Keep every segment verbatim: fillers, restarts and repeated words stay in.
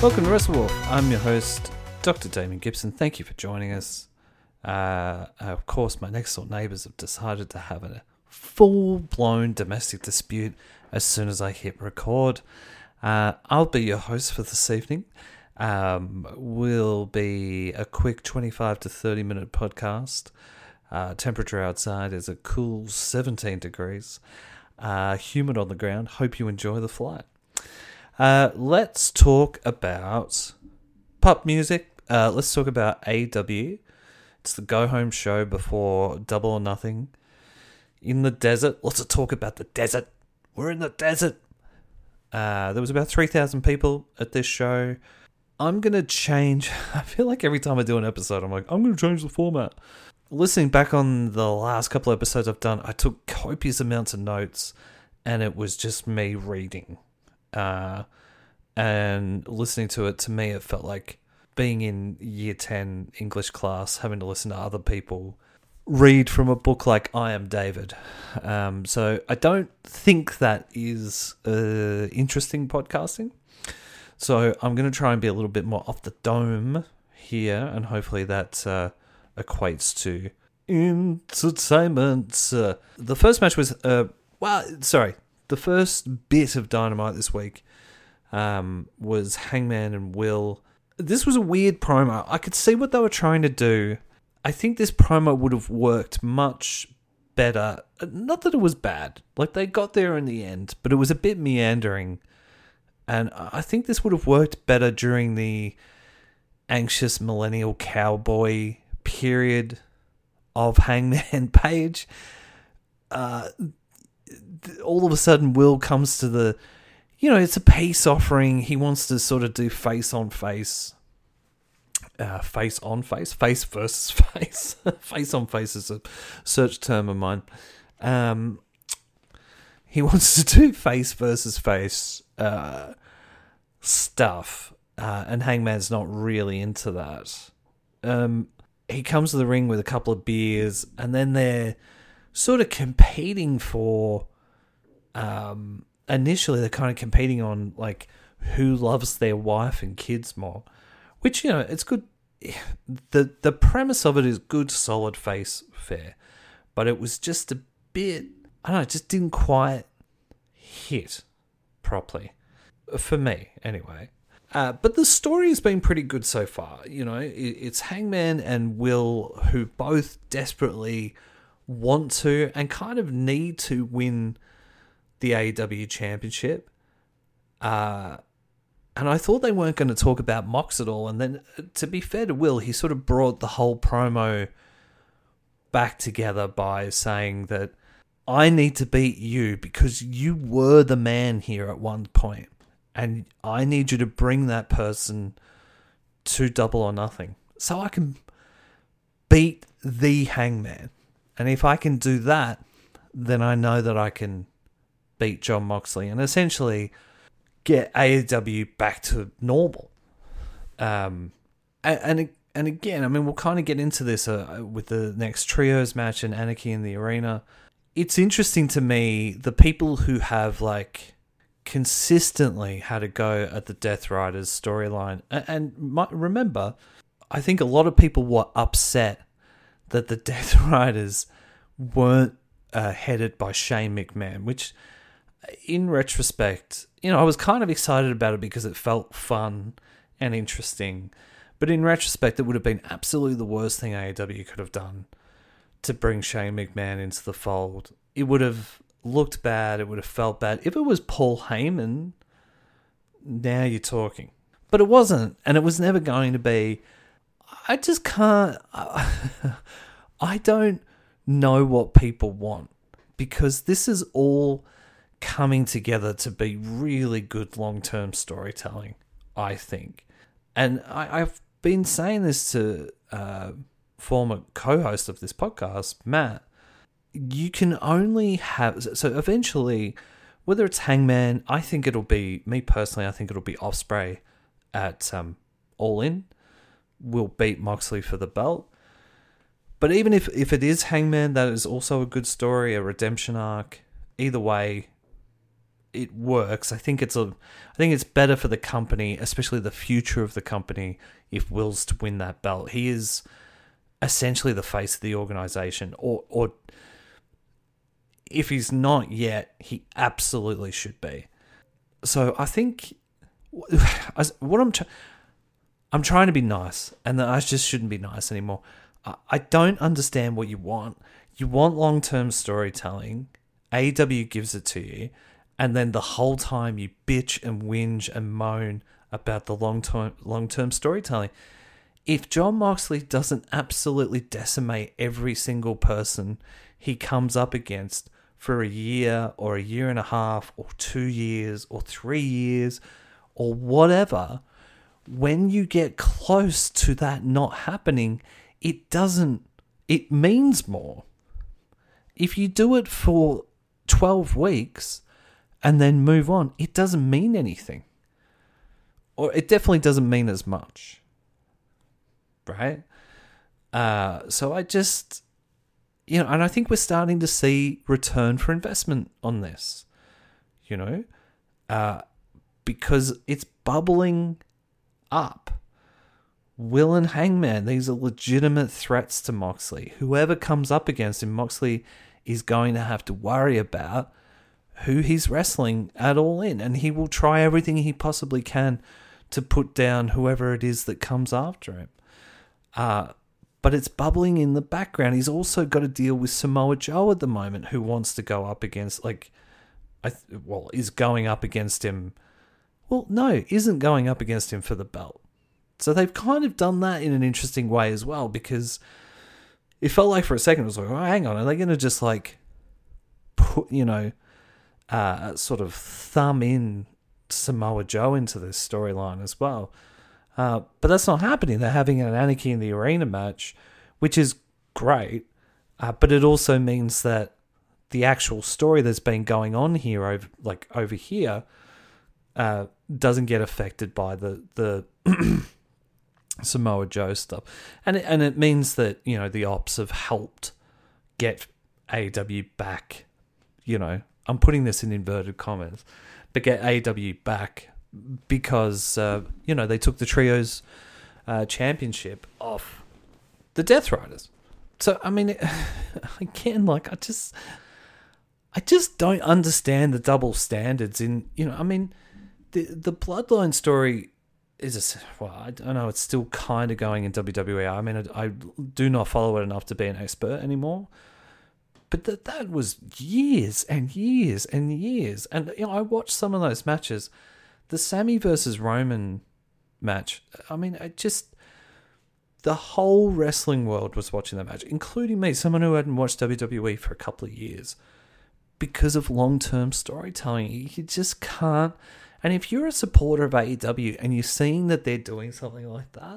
Welcome to WrestleWolf. I'm your host, Doctor Damien Gibson. Thank you for joining us. Uh, of course, my next door neighbours have decided to have a full-blown domestic dispute as soon as I hit record. Uh, I'll be your host for this evening. Um, will be a quick twenty-five to thirty minute podcast. Uh, temperature outside is a cool seventeen degrees. Uh, humid on the ground. Hope you enjoy the flight. Uh, let's talk about pop music. Uh, let's talk about A E W. It's the go-home show before Double or Nothing. In the desert. Let's talk about the desert. We're in the desert. Uh, there was about three thousand people at this show. I'm going to change. I feel like every time I do an episode, I'm like, I'm going to change the format. Listening back on the last couple of episodes I've done, I took copious amounts of notes, and it was just me reading. Uh, and listening to it, to me, it felt like being in year ten English class, having to listen to other people read from a book like I Am David. Um, so I don't think that is uh, interesting podcasting. So I'm going to try and be a little bit more off the dome here, and hopefully that uh, equates to entertainment. Uh, the first match was, uh, well, sorry, the first bit of Dynamite this week um, was Hangman and Will. This was a weird promo. I could see what they were trying to do. I think this promo would have worked much better. Not that it was bad. Like, they got there in the end, but it was a bit meandering. And I think this would have worked better during the anxious millennial cowboy period of Hangman Page. Uh, all of a sudden, Will comes to the, you know, it's a peace offering. He wants to sort of do face on face. Uh, face on face? Face versus face. Face on face is a search term of mine. Um, he wants to do face versus face uh, stuff, uh, and Hangman's not really into that. Um, he comes to the ring with a couple of beers, and then they're sort of competing for... Um, initially, they're kind of competing on, like, who loves their wife and kids more. Which, you know, it's good. The the premise of it is good, solid face fare. But it was just a bit, I don't know, it just didn't quite hit properly. For me, anyway. Uh, but the story has been pretty good so far. You know, it, it's Hangman and Will who both desperately want to and kind of need to win the A E W Championship. Uh... And I thought they weren't going to talk about Mox at all. And then, to be fair to Will, he sort of brought the whole promo back together by saying that I need to beat you because you were the man here at one point. And I need you to bring that person to Double or Nothing so I can beat the Hangman. And if I can do that, then I know that I can beat Jon Moxley. And essentially... get A E W back to normal. Um, and, and and again, I mean, we'll kind of get into this uh, with the next trios match and Anarchy in the Arena. It's interesting to me, the people who have, like, consistently had a go at the Death Riders storyline. And, and my, remember, I think a lot of people were upset that the Death Riders weren't uh, headed by Shane McMahon, which, in retrospect... You know, I was kind of excited about it because it felt fun and interesting. But in retrospect, it would have been absolutely the worst thing A E W could have done to bring Shane McMahon into the fold. It would have looked bad. It would have felt bad. If it was Paul Heyman, now you're talking. But it wasn't, and it was never going to be. I just can't... I don't know what people want because this is all... coming together to be really good long-term storytelling, I think. And I, I've been saying this to uh, former co-host of this podcast, Matt. You can only have... So eventually, whether it's Hangman, I think it'll be... Me personally, I think it'll be Ospreay at um, All In. Will beat Moxley for the belt. But even if, if it is Hangman, that is also a good story, a redemption arc. Either way... it works. I think it's a, I think it's better for the company, especially the future of the company, if Will's to win that belt. He is essentially the face of the organization, or or if he's not yet, he absolutely should be. So I think what I'm trying. I'm trying to be nice, and I just shouldn't be nice anymore. I don't understand what you want. You want long-term storytelling. A E W gives it to you, and then the whole time you bitch and whinge and moan about the long-term long-term storytelling. If Jon Moxley doesn't absolutely decimate every single person he comes up against for a year or a year and a half or two years or three years or whatever, when you get close to that not happening, it doesn't, it means more. If you do it for twelve weeks and then move on, it doesn't mean anything. Or it definitely doesn't mean as much. Right? Uh, so I just, you know, and I think we're starting to see return for investment on this, you know, uh, because it's bubbling up. Will and Hangman, these are legitimate threats to Moxley. Whoever comes up against him, Moxley is going to have to worry about who he's wrestling at All In, and he will try everything he possibly can to put down whoever it is that comes after him. Uh, but it's bubbling in the background. He's also got to deal with Samoa Joe at the moment, who wants to go up against, like, I th- well, is going up against him. Well, no, isn't going up against him for the belt. So they've kind of done that in an interesting way as well, because it felt like for a second it was like, oh, hang on, are they going to just like put, you know, uh, sort of thumb in Samoa Joe into this storyline as well? Uh, but that's not happening. They're having an Anarchy in the Arena match, which is great, uh, but it also means that the actual story that's been going on here, over like over here, uh, doesn't get affected by the the Samoa Joe stuff, and it, and it means that, you know, the ops have helped get A E W back. You know, I'm putting this in inverted commas, but get A E W back because uh, you know, they took the trios uh, championship off the Death Riders. So I mean, again, like I just, I just don't understand the double standards in, you know, I mean, the the Bloodline story is, a, well, I don't know, it's still kind of going in W W E. I mean, I, I do not follow it enough to be an expert anymore. But that that was years and years and years. And, you know, I watched some of those matches. The Sammy versus Roman match, I mean, I just, the whole wrestling world was watching that match, including me, someone who hadn't watched W W E for a couple of years, because of long-term storytelling. You just can't. And if you're a supporter of A E W and you're seeing that they're doing something like that,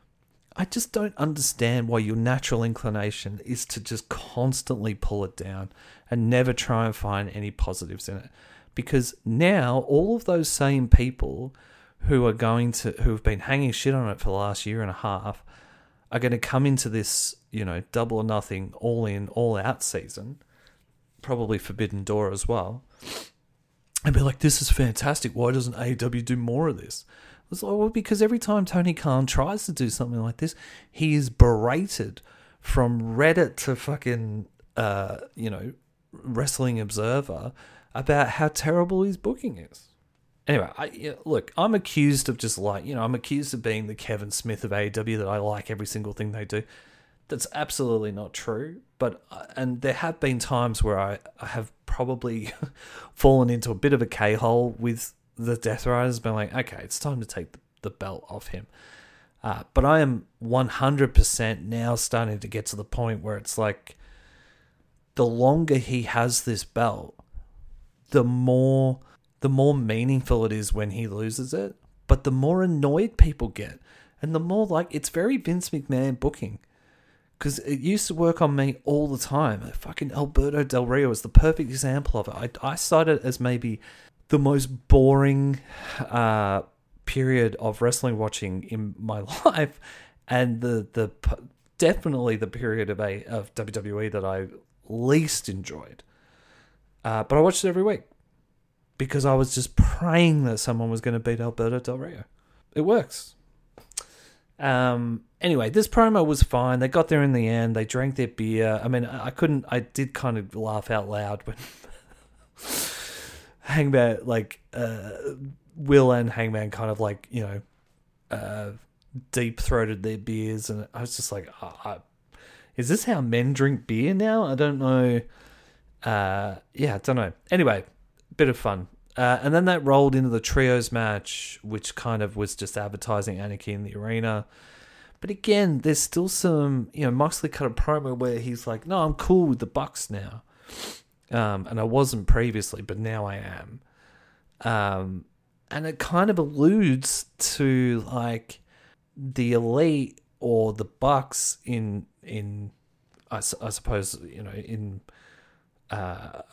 I just don't understand why your natural inclination is to just constantly pull it down and never try and find any positives in it. Because now all of those same people who are going to, who have been hanging shit on it for the last year and a half, are going to come into this, you know, double or nothing, all in, all out season, probably Forbidden Door as well, and be like, this is fantastic. Why doesn't A E W do more of this? It's like, well, because every time Tony Khan tries to do something like this, he is berated from Reddit to fucking, uh, you know, Wrestling Observer about how terrible his booking is. Anyway, I, yeah, look, I'm accused of just like, you know, I'm accused of being the Kevin Smith of A E W, that I like every single thing they do. That's absolutely not true. But, and there have been times where I, I have probably fallen into a bit of a K-hole with the Death Riders, been like, okay, it's time to take the, the belt off him. Uh, but I am one hundred percent now starting to get to the point where it's like, the longer he has this belt, the more the more meaningful it is when he loses it, but the more annoyed people get. And the more like, it's very Vince McMahon booking. Because it used to work on me all the time. Fucking Alberto Del Rio is the perfect example of it. I, I cite it as maybe the most boring uh, period of wrestling watching in my life, and the the definitely the period of a of W W E that I least enjoyed. Uh, but I watched it every week because I was just praying that someone was going to beat Alberto Del Rio. It works. Um. Anyway, this promo was fine. They got there in the end. They drank their beer. I mean, I couldn't... I did kind of laugh out loud when Hangman, like, uh, Will and Hangman kind of, like, you know, uh, deep-throated their beers. And I was just like, oh, I, is this how men drink beer now? I don't know. Uh, yeah, I don't know. Anyway, bit of fun. Uh, and then that rolled into the trios match, which kind of was just advertising Anarchy in the Arena. But again, there's still some, you know, Moxley cut a promo where he's like, no, I'm cool with the Bucks now. Um, and I wasn't previously, but now I am. Um, and it kind of alludes to, like, the Elite or the Bucks in, in I, I suppose, you know, in, uh,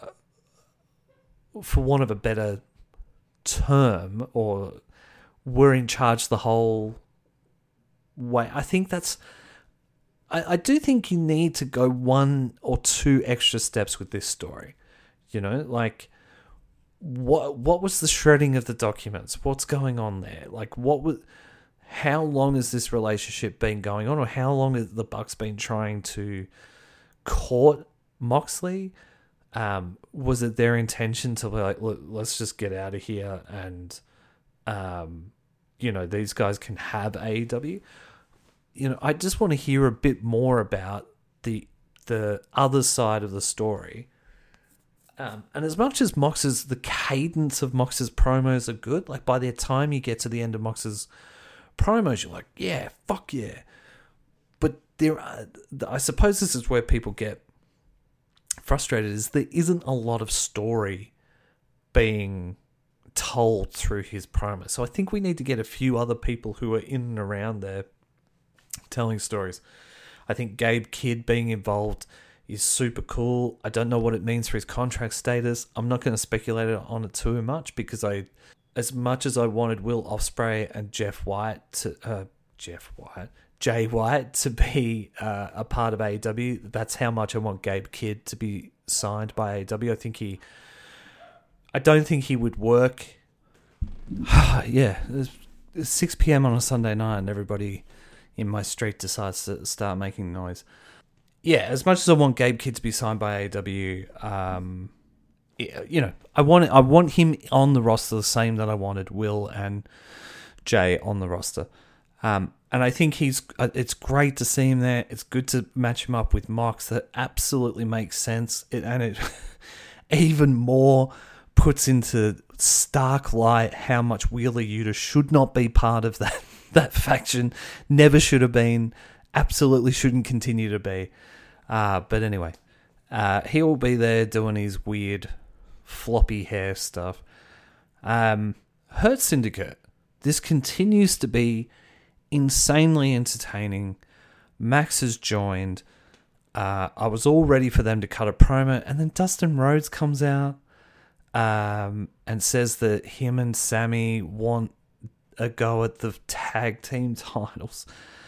for want of a better term, or were in charge the whole way. I think that's... I, I do think you need to go one or two extra steps with this story. You know, like, what what was the shredding of the documents? What's going on there? Like, what was... How long has this relationship been going on, or how long has the Bucks been trying to court Moxley? Um, was it their intention to be like, look, let's just get out of here and, um, you know, these guys can have A E W? You know, I just want to hear a bit more about the the other side of the story. Um, and as much as Mox's, the cadence of Mox's promos are good, like by the time you get to the end of Mox's promos, you're like, yeah, fuck yeah. But there are, I suppose this is where people get frustrated, is there isn't a lot of story being told through his promo. So I think we need to get a few other people who are in and around there telling stories. I think Gabe Kidd being involved is super cool. I don't know what it means for his contract status. I'm not going to speculate on it too much, because I, as much as I wanted Will Ospreay and Jeff White to, uh, Jeff White, Jay White to be uh, a part of A E W, that's how much I want Gabe Kidd to be signed by A E W. I think he, I don't think he would work. Yeah, it's six p.m. on a Sunday night and everybody in my street decides to start making noise. Yeah, as much as I want Gabe Kidd to be signed by A E W, um, you know, I want I want him on the roster the same that I wanted Will and Jay on the roster. Um, and I think he's. It's great to see him there. It's good to match him up with Mox. That absolutely makes sense. It, and it even more puts into stark light how much Wheeler Yuta should not be part of that that faction. Never should have been. Absolutely shouldn't continue to be. Uh, but anyway, uh, he will be there doing his weird floppy hair stuff. Um, Hurt Syndicate. This continues to be insanely entertaining. Max has joined. Uh, I was all ready for them to cut a promo, and then Dustin Rhodes comes out um, and says that him and Sammy want a go at the tag team titles.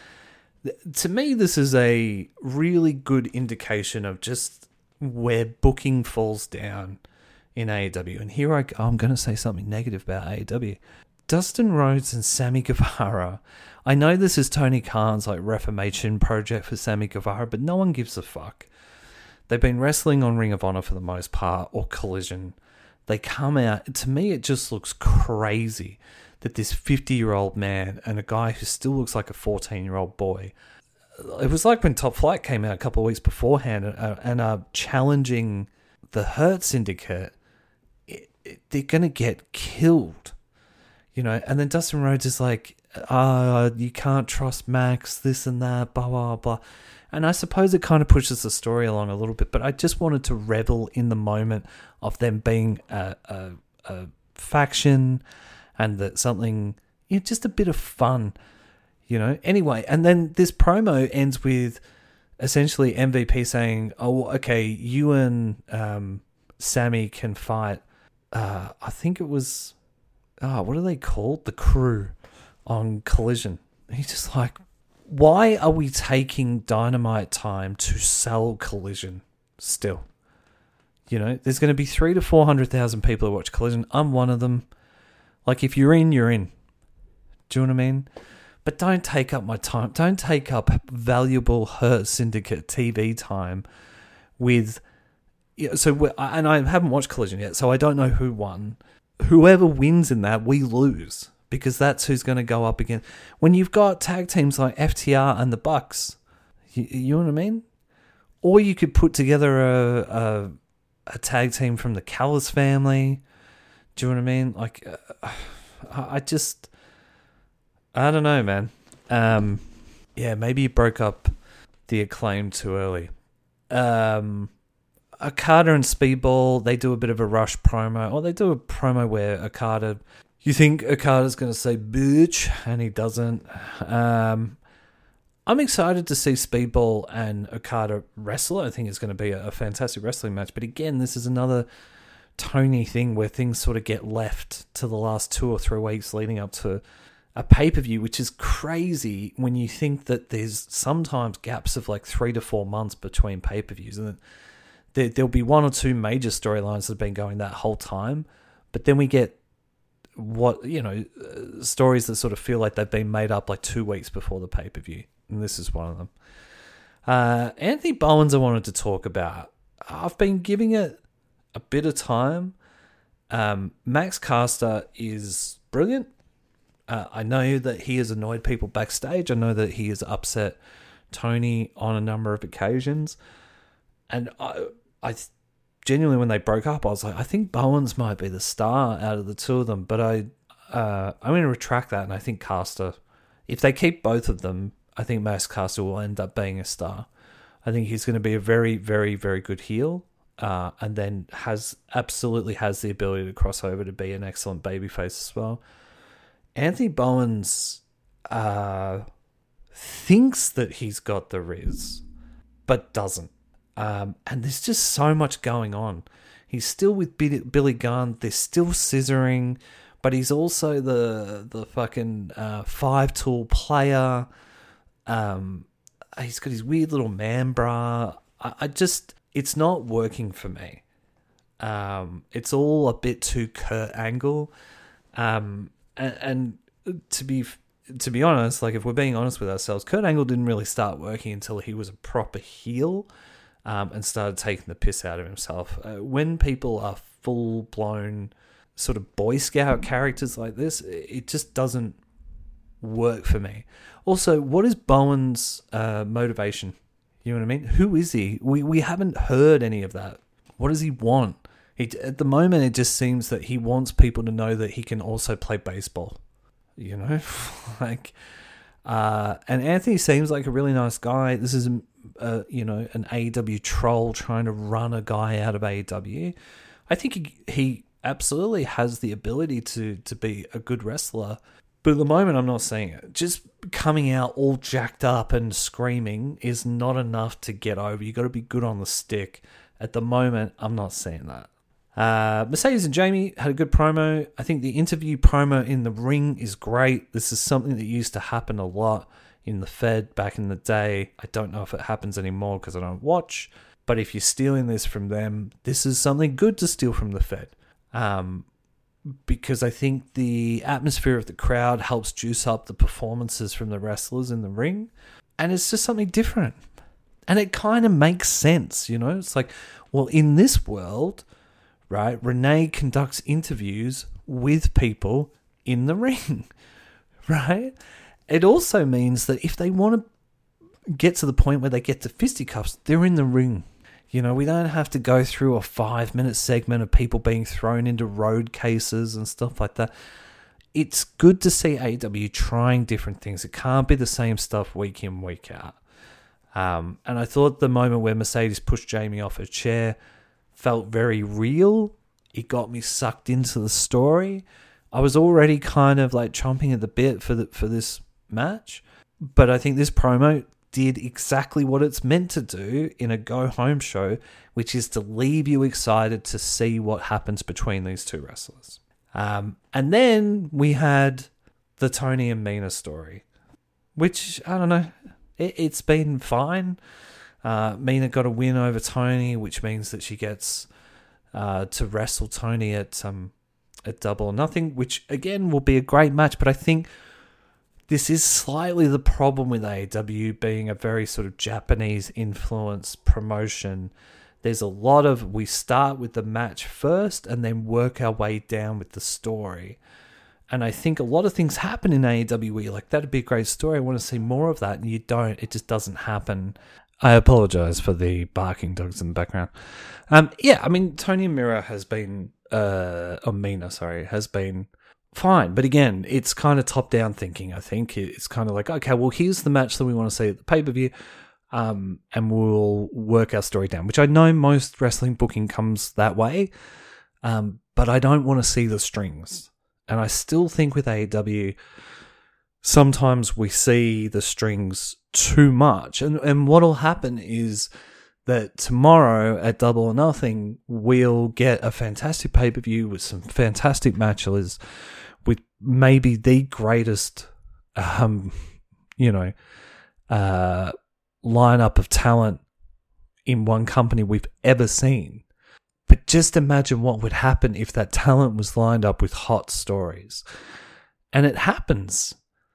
To me, this is a really good indication of just where booking falls down in A E W. And here I go, I'm going to say something negative about A E W. Dustin Rhodes and Sammy Guevara. I know this is Tony Khan's like reformation project for Sammy Guevara, but no one gives a fuck. They've been wrestling on Ring of Honor for the most part, or Collision. They come out, to me it just looks crazy that this fifty-year-old man and a guy who still looks like a fourteen-year-old boy, it was like when Top Flight came out a couple of weeks beforehand and, and are challenging the Hurt Syndicate, it, it, they're going to get killed. You know, and then Dustin Rhodes is like, ah, uh, you can't trust Max, this and that, blah, blah, blah. And I suppose it kind of pushes the story along a little bit, but I just wanted to revel in the moment of them being a, a, a faction and that something, you know, just a bit of fun, you know. Anyway, and then this promo ends with essentially M V P saying, oh, okay, you and um, Sammy can fight, uh, I think it was... Oh, what are they called? The Crew on Collision. And he's just like, why are we taking Dynamite time to sell Collision still? You know, there's going to be three to four hundred thousand people who watch Collision. I'm one of them. Like, if you're in, you're in. Do you know what I mean? But don't take up my time. Don't take up valuable Hurt Syndicate T V time with... Yeah, so, and I haven't watched Collision yet, so I don't know who won. Whoever wins in that, we lose. Because that's who's going to go up again. When you've got tag teams like F T R and the Bucks, you, you know what I mean? Or you could put together a, a, a tag team from the Callis family. Do you know what I mean? Like, uh, I just... I don't know, man. Um, yeah, maybe you broke up the Acclaim too early. Um, Okada and Speedball, they do a bit of a Rush promo. Or they do a promo where Okada... You think Okada's going to say, bitch, and he doesn't. Um, I'm excited to see Speedball and Okada wrestle. I think it's going to be a, a fantastic wrestling match. But again, this is another Tony thing where things sort of get left to the last two or three weeks leading up to a pay-per-view, which is crazy when you think that there's sometimes gaps of like three to four months between pay-per-views. And there, there'll be one or two major storylines that have been going that whole time. But then we get what, you know, uh, stories that sort of feel like they've been made up like two weeks before the pay-per-view. And this is one of them. Uh, Anthony Bowens I wanted to talk about. I've been giving it a bit of time. Um, Max Caster is brilliant. Uh, I know that he has annoyed people backstage. I know that he has upset Tony on a number of occasions. And I, I genuinely, when they broke up, I was like, I think Bowens might be the star out of the two of them. But I, uh, I'm going to retract that. And I think Caster, if they keep both of them, I think Max Caster will end up being a star. I think he's going to be a very, very, very good heel. Uh, and then has absolutely has the ability to cross over to be an excellent babyface as well. Anthony Bowens uh, thinks that he's got the Riz, but doesn't. Um, and there's just so much going on. He's still with Billy Gunn. They're still scissoring, but he's also the the fucking uh, five-tool player. Um, he's got his weird little man bra. I, I just, it's not working for me. Um, it's all a bit too Kurt Angle. Um, And, and to be to be honest, like if we're being honest with ourselves, Kurt Angle didn't really start working until he was a proper heel um, and started taking the piss out of himself. Uh, when people are full-blown sort of Boy Scout characters like this, it just doesn't work for me. Also, what is Bowen's uh, motivation? You know what I mean? Who is he? We, we haven't heard any of that. What does he want? He, at the moment, it just seems that he wants people to know that he can also play baseball. You know? like, uh, and Anthony seems like a really nice guy. This is, a, you know, an A E W troll trying to run a guy out of A E W. I think he, he absolutely has the ability to, to be a good wrestler. But at the moment, I'm not seeing it. Just coming out all jacked up and screaming is not enough to get over. You got to be good on the stick. At the moment, I'm not seeing that. Uh, Mercedes and Jamie had a good promo. I think the interview promo in the ring is great. This is something that used to happen a lot in the Fed back in the day. I don't know if it happens anymore because I don't watch. But if you're stealing this from them, this is something good to steal from the Fed. Um, because I think the atmosphere of the crowd helps juice up the performances from the wrestlers in the ring. And it's just something different. And it kind of makes sense, you know? It's like, well, in this world, right, Renee conducts interviews with people in the ring, right? It also means that if they want to get to the point where they get to fisticuffs, they're in the ring. You know, we don't have to go through a five-minute segment of people being thrown into road cases and stuff like that. It's good to see A E W trying different things. It can't be the same stuff week in, week out. Um, and I thought the moment where Mercedes pushed Jamie off her chair felt very real. It got me sucked into the story. I was already kind of like chomping at the bit for the, for this match. But I think this promo did exactly what it's meant to do in a go-home show, which is to leave you excited to see what happens between these two wrestlers. Um, and then we had the Tony and Mina story, which, I don't know, it, it's been fine. Uh, Mina got a win over Tony, which means that she gets uh, to wrestle Tony at um at Double or Nothing, which again will be a great match. But I think this is slightly the problem with A E W being a very sort of Japanese influence promotion. There's a lot of, we start with the match first and then work our way down with the story. And I think a lot of things happen in A E W where you're like, that'd be a great story, I want to see more of that. And you don't, it just doesn't happen. I apologize for the barking dogs in the background. Um, yeah, I mean, Tony Mira has been, uh, or Mina, sorry, has been fine. But again, it's kind of top-down thinking, I think. It's kind of like, okay, well, here's the match that we want to see at the pay-per-view. Um, and we'll work our story down, which I know most wrestling booking comes that way, um, but I don't want to see the strings. And I still think with A E W, sometimes we see the strings too much. And, and what will happen is that tomorrow at Double or Nothing, we'll get a fantastic pay-per-view with some fantastic matches, with maybe the greatest, um, you know, uh, lineup of talent in one company we've ever seen. But just imagine what would happen if that talent was lined up with hot stories. And it happens.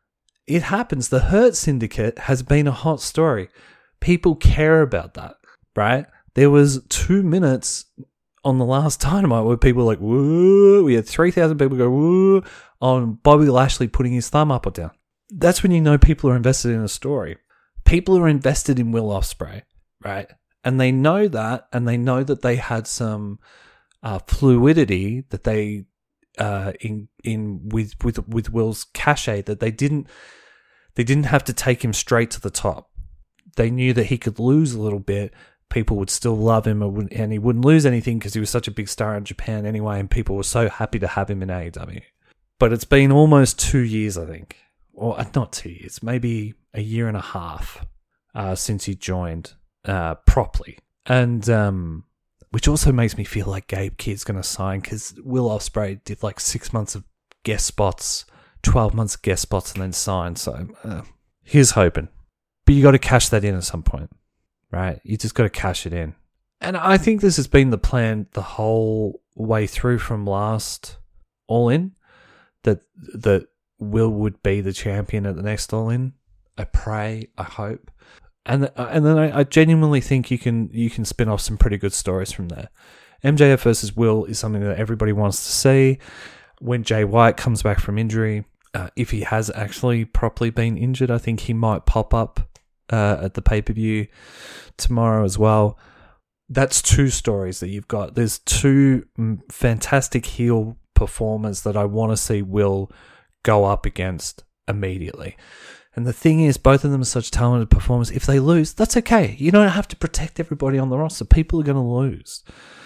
It happens. The Hurt Syndicate has been a hot story. People care about that, right? There was two minutes on the last Dynamite where people were like, woo. We had three thousand people go, woo, on Bobby Lashley putting his thumb up or down. That's when you know people are invested in a story. People are invested in Will Ospreay, right? And they know that, and they know that they had some uh, fluidity that they uh, in in with with with Will's cachet, that they didn't they didn't have to take him straight to the top. They knew that he could lose a little bit. People would still love him, and he wouldn't lose anything because he was such a big star in Japan anyway, and people were so happy to have him in A E W. But it's been almost two years, I think. Or not two years, maybe a year and a half uh, since he joined uh, properly. And um, which also makes me feel like Gabe Kidd's going to sign, because Will Ospreay did like six months of guest spots, twelve months of guest spots, and then signed. So uh, here's hoping. But you got to cash that in at some point, right? You just got to cash it in. And I think this has been the plan the whole way through from last All In, that that Will would be the champion at the next All In. I pray, I hope, and th- and then I, I genuinely think you can you can spin off some pretty good stories from there. M J F versus Will is something that everybody wants to see. When Jay White comes back from injury, uh, if he has actually properly been injured, I think he might pop up uh, at the pay-per-view tomorrow as well. That's two stories that you've got. There's two fantastic heel performers that I want to see Will go up against immediately. And the thing is, both of them are such talented performers. If they lose, that's okay. You don't have to protect everybody on the roster. People are going to lose.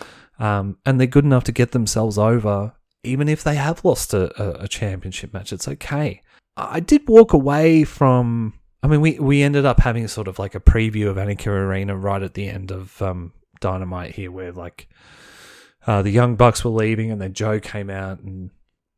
Um, and they're good enough to get themselves over, even if they have lost a, a, a championship match. It's okay. I did walk away from... I mean, we, we ended up having sort of like a preview of Anarchy Arena right at the end of um, Dynamite here, where like uh, the Young Bucks were leaving and then Joe came out and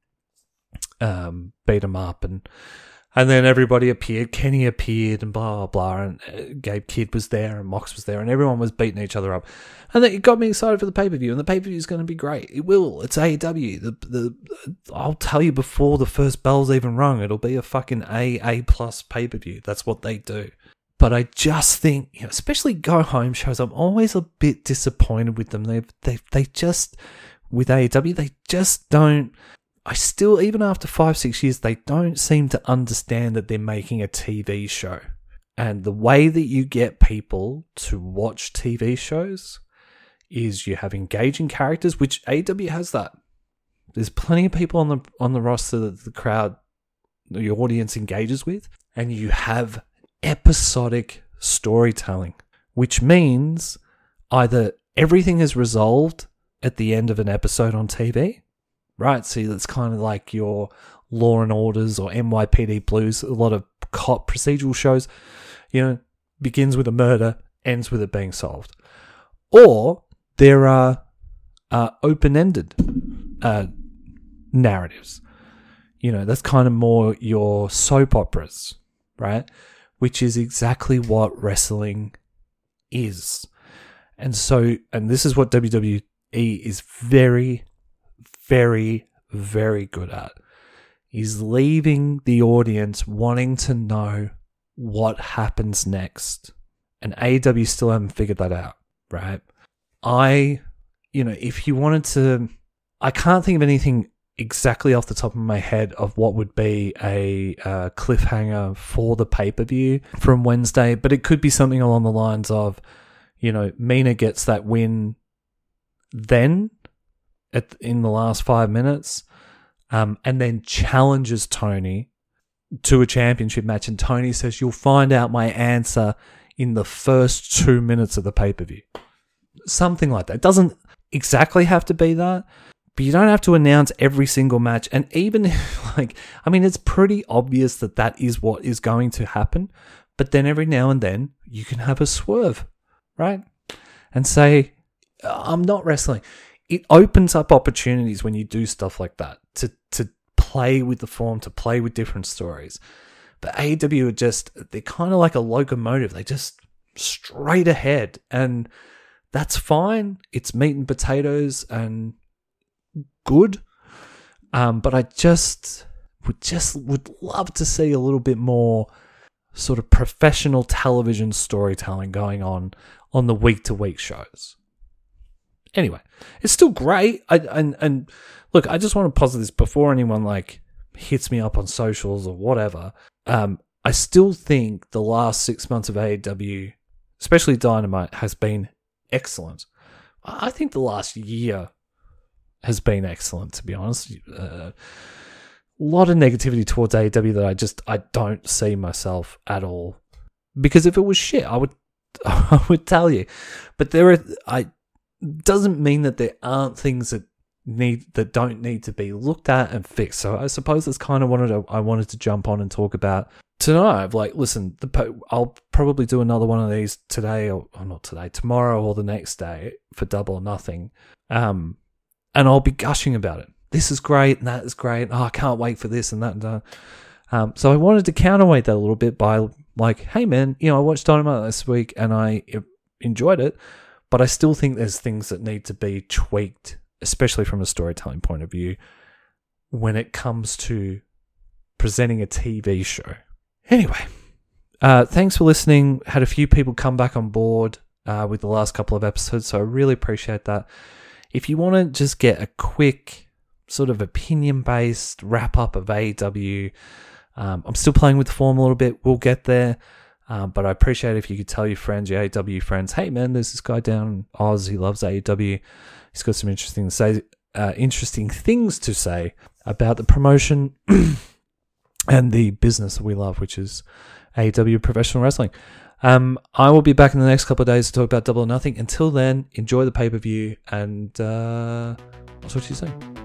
um, beat him up, and and then everybody appeared. Kenny appeared and blah, blah, blah, and uh, Gabe Kidd was there and Mox was there, and everyone was beating each other up. And then it got me excited for the pay-per-view, and the pay-per-view is going to be great. It will. It's A E W. The, the, I'll tell you before the first bell's even rung, it'll be a fucking A, A-plus pay-per-view. That's what they do. But I just think, you know, especially go-home shows, I'm always a bit disappointed with them. They they they just, with A E W, they just don't... I still, even after five, six years, they don't seem to understand that they're making a T V show. And the way that you get people to watch T V shows is you have engaging characters, which A E W has that. There's plenty of people on the on the roster that the crowd, the audience engages with. And you have episodic storytelling, which means either everything is resolved at the end of an episode on T V, right? So that's kind of like your Law and Orders or N Y P D Blues. A lot of cop procedural shows, you know, begins with a murder, ends with it being solved. Or there are uh, open-ended uh, narratives. You know, that's kind of more your soap operas, right? Which is exactly what wrestling is. And so, and this is what W W E is very, very, very good at is leaving the audience wanting to know what happens next. And A E W still haven't figured that out, right? I, you know, if you wanted to, I can't think of anything exactly off the top of my head of what would be a uh, cliffhanger for the pay-per-view from Wednesday, but it could be something along the lines of, you know, Mina gets that win then at in the last five minutes, um, and then challenges Tony to a championship match, and Tony says, "You'll find out my answer in the first two minutes of the pay-per-view." Something like that. It doesn't exactly have to be that, but you don't have to announce every single match. And even if, like, I mean, it's pretty obvious that that is what is going to happen, but then every now and then you can have a swerve, right? And say, I'm not wrestling. It opens up opportunities when you do stuff like that to, to play with the form, to play with different stories. But A E W are just, they're kind of like a locomotive. They just straight ahead, and that's fine. It's meat and potatoes and good. Um, but I just would just would love to see a little bit more sort of professional television storytelling going on on the week-to-week shows. Anyway, it's still great. I, and, and look, I just want to posit this before anyone like hits me up on socials or whatever. Um, I still think the last six months of A E W, especially Dynamite, has been excellent. I think the last year has been excellent, to be honest. Uh, a lot of negativity towards A E W that I just I don't see myself at all. Because if it was shit, I would I would tell you. But there are I doesn't mean that there aren't things that need that don't need to be looked at and fixed. So I suppose that's kind of what I wanted to jump on and talk about tonight. Like, listen, the I'll probably do another one of these today, or, or not today, tomorrow or the next day for Double or Nothing. Um, and I'll be gushing about it. This is great and that is great. Oh, I can't wait for this and that and that. Um, so I wanted to counterweight that a little bit by like, hey man, you know, I watched Dynamite this week and I enjoyed it, but I still think there's things that need to be tweaked, especially from a storytelling point of view, when it comes to presenting a T V show. Anyway, uh, thanks for listening. Had a few people come back on board uh, with the last couple of episodes, so I really appreciate that. If you want to just get a quick sort of opinion-based wrap-up of A E W, um, I'm still playing with the form a little bit. We'll get there. Um, but I appreciate if you could tell your friends, your A E W friends, hey man, there's this guy down in Oz. He loves A E W. He's got some interesting to say, uh, interesting things to say about the promotion and the business that we love, which is A E W professional wrestling. Um, I will be back in the next couple of days to talk about Double or Nothing. Until then, enjoy the pay-per-view, and uh, I'll talk to you soon.